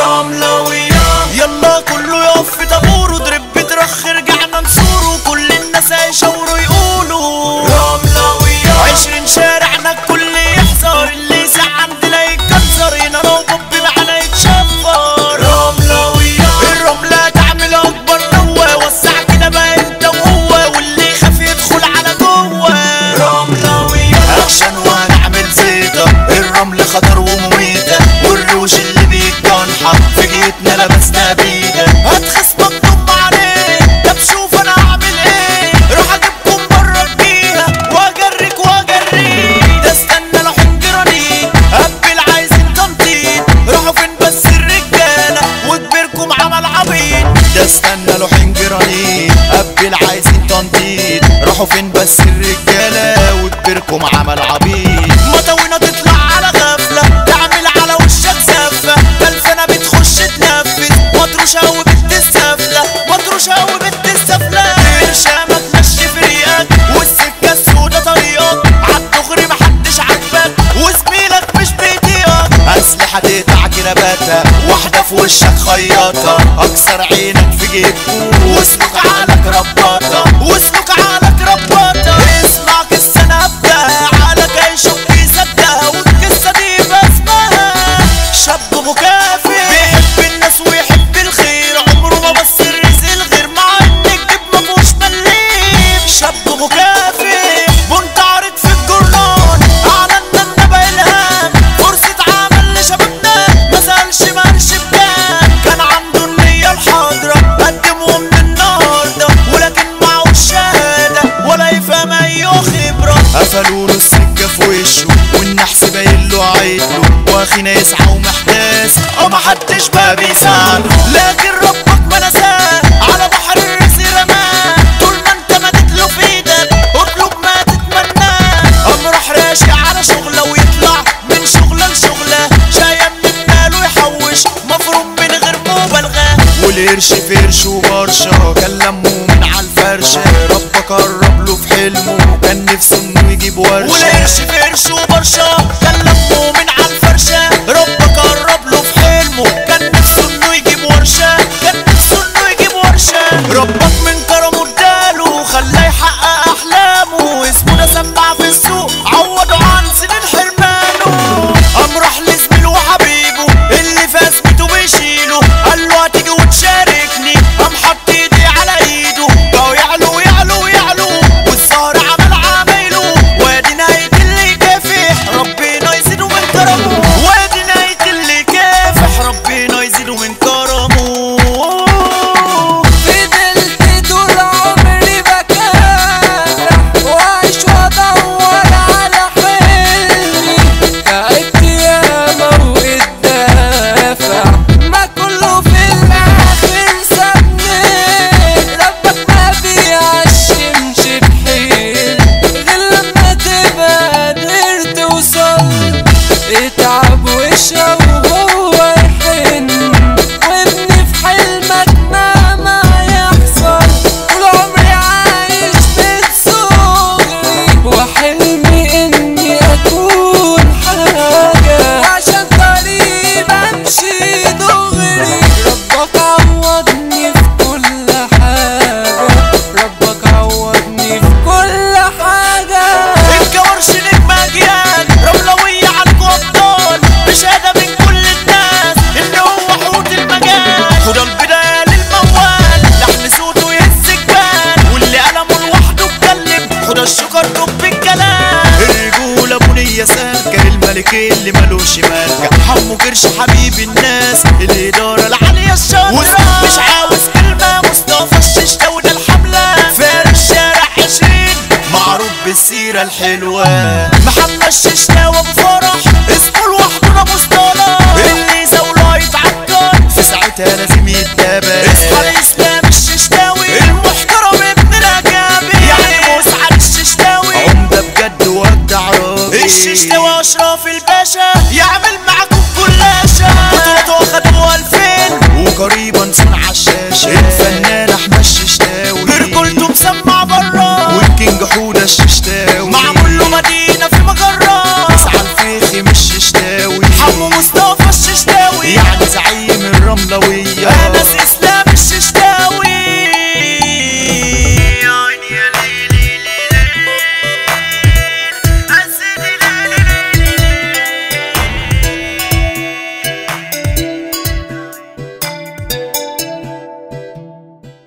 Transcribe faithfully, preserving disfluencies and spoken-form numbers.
رملوية. يلا كله يقف في طابور وضرب بترخ رجعنا نصوره، كل الناس هيشاوروا يقولوا رملوية. عشرين شارعنا الكل يحذر، اللي يسع عندنا يتكسر، هنا لو بوب معانا يتشفر. رملوية الرملة تعمل اكبر نوة، وسع كده بقى انت وهو، واللي يخاف يدخل على جوه. رملوية اكشن وهنعمل زيطة، الرمل خطر ومميتة، والروش اللي بيتجنحة في جيتنا لبسنا بيدة. هتخصمك ضم عليه، طب شوف انا هعمل ايه، روح اجيبكم بره الجيهة واجرك واجريك. ده استنى لو حنجراني قبل عايزين تنطيط، روحوا فين بس الرجالة وكبيركم عمل عبيط. ده استنى لو حنجراني قبل عايزين تنطيط، روحوا فين بس الرجالة وكبيركم عمل عبيط. مطاوينا تطلع على غفلة، تعمل على وشك زفة، بلفنا بتخش تنفذ، مطروشة وبنت السفلة، مطروشة وبنت السفلة. برشامك مشي فريقك والسكة السودا طريقك، عالدغري محدش عاجبك وزميلك مش بيطيقك. أسلحة تقطع كرباتها، واحدة في وشك خياطة، أكسر عينك في جيبك واسلك عالك رباطة، واسلك عالك رباطة. اسمع قصة نبتة على جاي شوف يصدقها، والقصة دي باسمها شاب مكافئ، بيحب الناس ويحب الخير، عمره ما بص الرزق الغير، مع ان الجيب مفهوش مليم. شاب مكافئ منتعرض في الجرنان، اعلنا النبأ الهام، فرصة عمل لشبابنا، ما سألش مالش بكام. كان عنده النية الحاضرة قدمه من النهاردة، ولكن معهوش شهادة ولا يفهم اي خبرة. قفلوا له السكة في وشه والنحس باين له عيدله، واخينا يسعى ومحتاس ومحدش بقى بيساعده. لكن ربك ما نساه، على بحر الرزق رماه، طول ما انت مدتله في ايدك اطلب ما تتمناه. قام راح راشي على شغله ويطلع من شغله لشغله، شاية من ماله يحوش مفروم من غير مبالغة. والقرش في قرش وبرشة، كان لمه من عالفرشة، ربك قرب له في حلمه، كان نفسه انه يجيب ورشة. والقرش في قرش وبرشة، كان لمه من عالفرشة، ربك قرب له في حلمه، كان نفسه انه يجيب ورشة، كان نفسه انه يجيب ورشة. ربك من كرمه اداله خلاه يحقق احلامه، اسمه ده سمع في السوق عوضه عن سنين حرمانه. قام راح لزميله وحبيبه اللي في ازمته بيشيله، قال له هتيجي وتشاركني، قام حط ايدي على ايده، بقوا يعلو يعلو يعلو، والزهر عمل عمايله. وادي نهاية اللي يكافح ربنا يزيده من كرمه، وادي نهاية اللي يكافح ربنا يزيده من كرمه. فضلت طول عمري بكافح واعيش وادور على حلمي، تعبت ياما واتدافع، ما كله في الاخر سابني. ربك ما بيعشمش بحيل غير لما تبقى قدرت توصل، اتعب واشقى وهو يحن، وابني في حلمك مهما يحصل. طول عمري عايش من صغري وحلمي اني اكون حاجة، وعشان طريقي بمشي دغري. ربك عوضني في كل حاجة، ربك عوضني في كل حاجة. الجورش نجم اجيال رملوية عنكو ابطال، بشهادة من كل الناس ان هو حوت المجال. خد البداية للموال، لحن صوته يهز الجبال، واللي قلمه لوحده اتكلم، خد الشكر رب الكلام. الرجولة بنية سالكة، الملك اللي ملوش مالكة، حمو كرش حبيب الناس، الإدارة العالية الشاطرة. مش عاوز كلمة، مصطفى الششتاوي ده الحملة، فارس شارع عشرين معروف بالسيرة الحلوة. محمد الششتاوي ابو فرح اسمه لوحده ده مصطلح، اللي زاوله يتعكر في ساعتها لازم يتدابر. اصحى الاسلام الششتاوي المحترم ابن رجابي، يعني مسعد الششتاوي عمدة بجد وابدع راجل. الششتاوي اشرف الباشا يعمل معاكم كلاشة، بطولته واخدوا ألفين وقريبا صنع الشاشة. الفنان احمد